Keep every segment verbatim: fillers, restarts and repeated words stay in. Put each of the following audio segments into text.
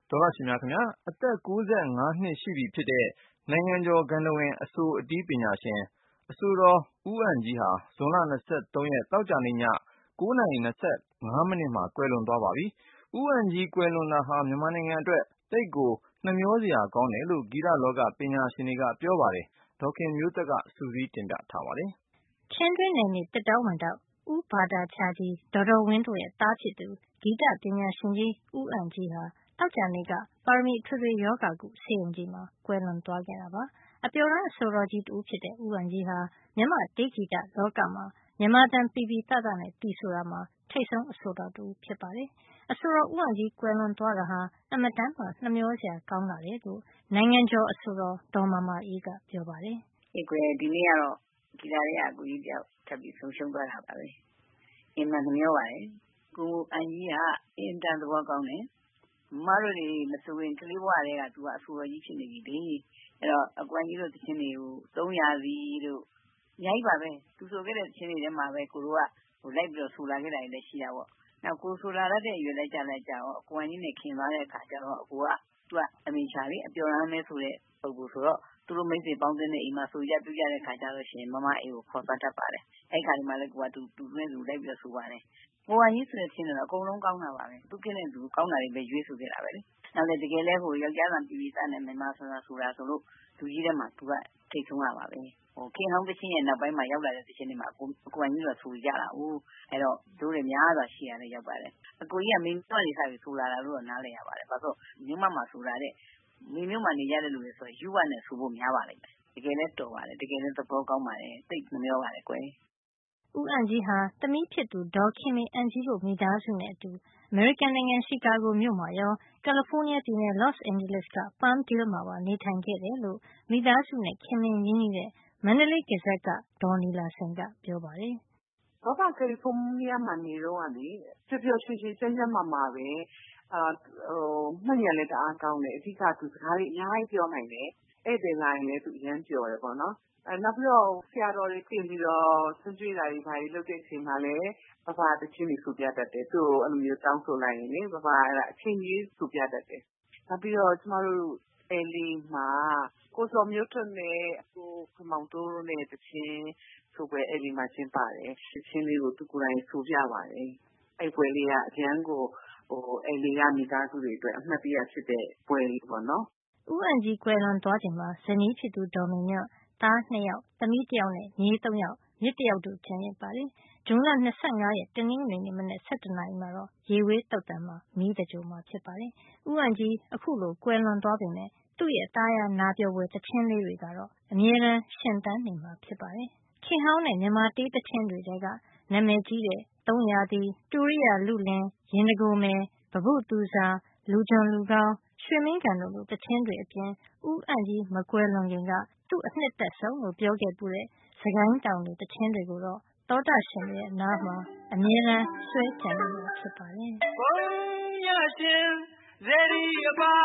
ဒေါက်တာရှင်များခင်ဗျာအသက်၉၅နှစ်ရှိပြီဖြစ်တဲ့နိုင်ငံကျော်ဂန္ဓဝင်အဆိုအတီးပညာရှင်အဆိုတော်ဦးအန်ကြီးဟာဇွန်လ၂၃ရက်သောကြာနေ့ည၉နာရီ၂၅မိနစ်မှာကွယ်လွန်သွားပါပြီ။ဦးအန်ကြီးကွယ်လွန်တာဟာမြန်မာနိုင်ငံအတွက်သိပ်ကိုနှမျောစရာကောင်းတယ်လို့ဂီတလောကပညာရှင်တွေကပြောပါတယ်။ဒေါခင်မျိုးသက်ကစုစည်းတင်ပြထားပါတယ်။ချင်းတွင်းနယ်မြေတက်တောဝင်တော့ဦးဘာတာချာကြီးဒေါ်တော်ဝင်းတို့ရဲ့သားဖြစ်သူဂီတပညာရှင်ကြီးဦးအန်ကြီးဟာတောက်ကြနေ့ကပါရမီအထွေထွေယောဂကုဆေးရုံကြီးမှာကွယ်လွန်သွားခဲ့တာပါအပျော်ရမ်းအဆိုတော်ကြီးတူဖြစ်တဲ့ဦးအန်ကြီးဟာမြန်မာတေးဂီတလောကမှာမြန်မာတန်ပီပီတတနဲ့တီဆိုတာမှာထိတ်ဆုံးအဆိုတော်တူဖြစ်ပါတယ်အဆိုတော်ဦးအန်ကြီးကွယ်လွန်သွားတာဟာအမတန်မှနှမျောစရာကောင်းတာလေလို့နိုင်ငံကျော်အဆိုတော်ဒေါ်မာမာအေးကပြောပါတယ်ဒီကွယ်ဒီနေ့ကတော့ဂီတရဲ့အကူကြီးတယောက်ထပ်ပြီးဆုံးရှုံးသွားတာပါပဲအင်မနှမျောပါတယ်ကိုအန်ကြီးကအင်တန်သဘောကောင်းတယ်မတို့တွေမဆိုရင်ကလေးဘဝတွေကသူကအဆိုတော်ကြီးဖြစ်နေပြီလေအဲ့တော့အကွမ်ကြီးတို့တခြင်းတွေကိုသုံးရာစီတို့အများကြီးပါပဲသူဆိုခဲ့တဲ့တခြင်းတွေထဲမှာပဲကိုတို့ကဟိုလိုက်ပြီးတော့ဆိုလာခဲ့တာလည်းရှိတာပေါ့နောက်ကိုဆိုလာရတဲ့အရွယ်လိုက်ကြလိုက်ကြတော့အကွမ်ကြီးနဲ့ခင်သွားတဲ့အခါကျတော့အကိုကသူကအမေချာလေးအပျော်ရမ်းမဲဆိုတဲ့ပုံကိုဆိုတော့သူတို့မိတ်ဆွေပေါင်းတဲ့အိမ်မှာဆိုရပြကြတဲ့ခါကျတော့ရှင်မမအေးကိုခေါ်သွားတတ်ပါတယ်အဲ့ခါဒီမှာလည်းကိုကသူသူနဲ့သူလိုက်ပြီးတော့ဆိုပါတယ်ကိုကကြီးဆိုတဲ့ချင်းတော့အကုန်လုံးကောင်းတာပါပဲသူကနဲ့သူကောင်းတာတွေပဲရွေးဆိုခဲ့တာပဲလေနောက်လည်းတကယ်လဲဟိုယောက်ျားဆန်ပြည်ပြည်သားနဲ့မြန်မာဆန်ဆန်ဆိုတာဆိုလို့သူကြီးထဲမှာသူကထိတ်ဆုံးရပါပဲဟိုခင်ဟောင်းတချင်းရဲ့နောက်ပိုင်းမှာရောက်လာတဲ့တချင်းတွေမှာကိုအကွမ်ကြီးကဆိုကြတာဟုတ်အဲ့တော့တို့တွေများစွာရှိရတယ်ရောက်ပါတယ်အကိုကြီးကမင်းတို့တွေစားပြီးဆိုလာတာလို့နားလည်ရပါတယ်ဘာလို့မြို့မမှာဆိုလာတဲ့မိမြို့မှာနေရတဲ့လူတွေဆိုယူဝနဲ့ဆိုဖို့များပါလိမ့်မယ်တကယ်လဲတော်ပါတယ်တကယ်လဲသဘောကောင်းပါတယ်သိမမျောပါနဲ့ကွယ်ဦးအန်ကြီးဟာသမီးဖြစ်သူဒေါ်ခင်မင်အန်ကြီးတို့မိသားစုနဲ့အတူအမေရိကန်နိုင်ငံရှီကာဂိုမြို့မှာရောကယ်လီဖိုးနီးယားပြည်နယ်လော့စ်အန်ဂျလိစ်က Palmdale မှာပါနေထိုင်ခဲ့တယ်လို့မိသားစုနဲ့ခင်မင်ရင်းနှီးတဲ့မန္တလေးဂဇက်ကဒေါ်နီလာစိန်ကပြောပါတယ်။ဘာသာကယ်လီဖိုးနီးယားမှာနေတော့ကနေပျော်ပျော်ရွှင်ရွှင်ကျန်းကျန်းမာမာပဲအာဟိုမှတ်ဉာဏ်လည်းတအားကောင်းတယ်အဓိကသူစကားလေးအများကြီးပြောနိုင်တယ်ဧည့်သည်လာရင်လည်းသူအရမ်းပြောတယ်ပေါ့နော်အဲနောက်ပြီးတော့ဆရာတော်တွေပြင်ပြီးတော့ဆွကြွေးတာတွေဘာတွေလုပ်တဲ့အချိန်မှာလည်းဘာသာတချင်းတွေဆိုပြတတ်တယ်သူ့ကိုအဲ့လိုမျိုးတောင်းဆိုလိုက်ရင်လေဘာသာအဲ့ဒါအချင်းကြီးဆိုပြတတ်တယ်နောက်ပြီးတော့ကျမတို့အဲလီမှာကိုစောမျိုးထွန်းနဲ့ကိုခမောင်တိုးနဲ့တချင်းဆိုပွဲအဲလီမှာကျင်းပါတယ်တချင်းလေးကိုသူကိုယ်တိုင်ဆိုပြပါတယ်အဲ့ပွဲလေးကအကျန်းကိုဟိုအဲလီကမိသားစုတွေအတွက်အမှတ်တရဖြစ်တဲ့ပွဲလေးပေါ့နော်ဦးအန်ကြီးကွယ်လွန်သွားချိန်မှာဇနီးဖြစ်သူဒေါ်မင်းမြတ်သားနှစ်ယောက်သမီးတစ်ယောက်နဲ့ညီသုံးယောက်မြစ်တစ်ယောက်တို့ကျန်ရစ်ပါတယ်ဇွန်လ၂၅ရက်တနင်္ဂနွေနေ့မနက်၁၁နာရီမှာတော့ရေဝေးတုတ်တံမှာမီးတကြိုမှာဖြစ်ပါတယ်ဦးအန်ကြီးအခုလိုကွယ်လွန်သွားပေမဲ့သူ့ရဲ့သားရနာပြောပွဲတခြင်းလေးတွေကတော့အမြဲတမ်းရှင်သန်နေမှာဖြစ်ပါတယ်ခင်ဟောင်းနဲ့မြန်မာတေးတခြင်းတွေတဲကနာမည်ကြီးတဲ့သုံးရာသီတူရိယာလူလင်ရင်တကိုမယ်ပပုတူစာလူဂျွန်လူကောင်းရွှေမင်းကန်တို့လိုတခြင်းတွေအပြင်ဦးအန်ကြီးမကွယ်လွန်ခင်ကသူ့အနှစ်သက်ဆုံးလို့ပြောခဲ့ပူတဲ့စကိုင်းတောင်တွေတခြင်းတွေကိုတော့သောတာရှင်ရဲ့နားမှာအမြဲတမ်းဆွဲကြံနေတာဖြစ်ပါတယ်ဘုံရရှင်ဇေဒီအပါ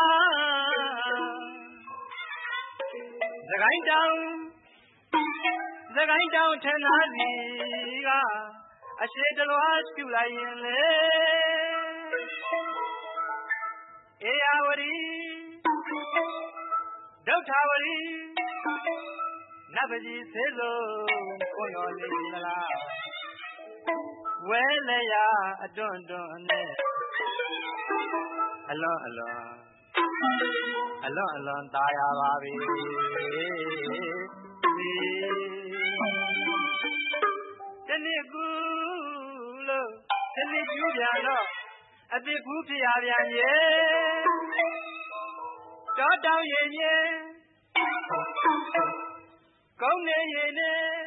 စကိုင်းတောင်စကိုင်းတောင်ထနာစီကအရှိတလွားရှုလိုက်ရင်လေအေယဝရီဒုဋ္ဌဝရီနတ်ပကြီးဆေးစုံကိုတော်နေမလားဝဲလေရအတွန်းတွန်းနဲ့အလွန်အလွန်အလွန်အလွန်ตายရပါပြီတနည်းကူလို့တနည်းကျူးပြန်တော့အတိကူးဖြစ်ရပြန်ရဲ့တောတောင်ရင်ရင်ကောင်းနေရင်နဲ့